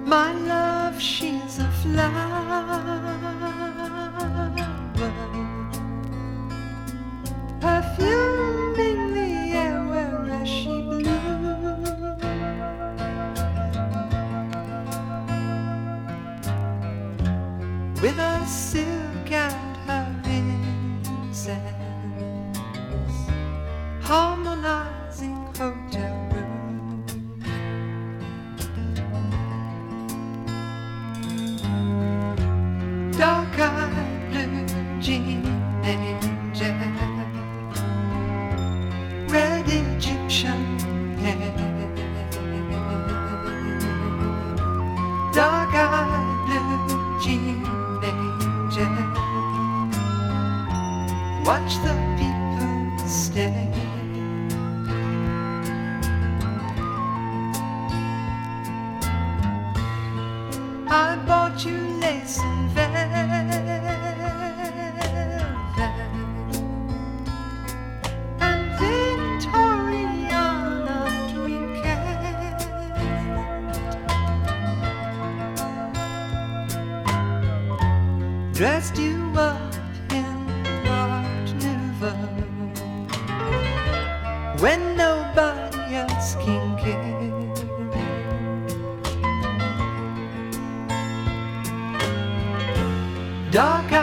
My love, she's a flower, perfuming the air wherever she blooms. With a silk and her incense, harmonizing hotel room. Dark-eyed blue jean angel, red Egyptian hair. Dark-eyed blue jean angel, watch the people stare. I bought you lace and velvet and Victoriana trinket. Dressed you up in Art Nouveau when nobody else can care. Dark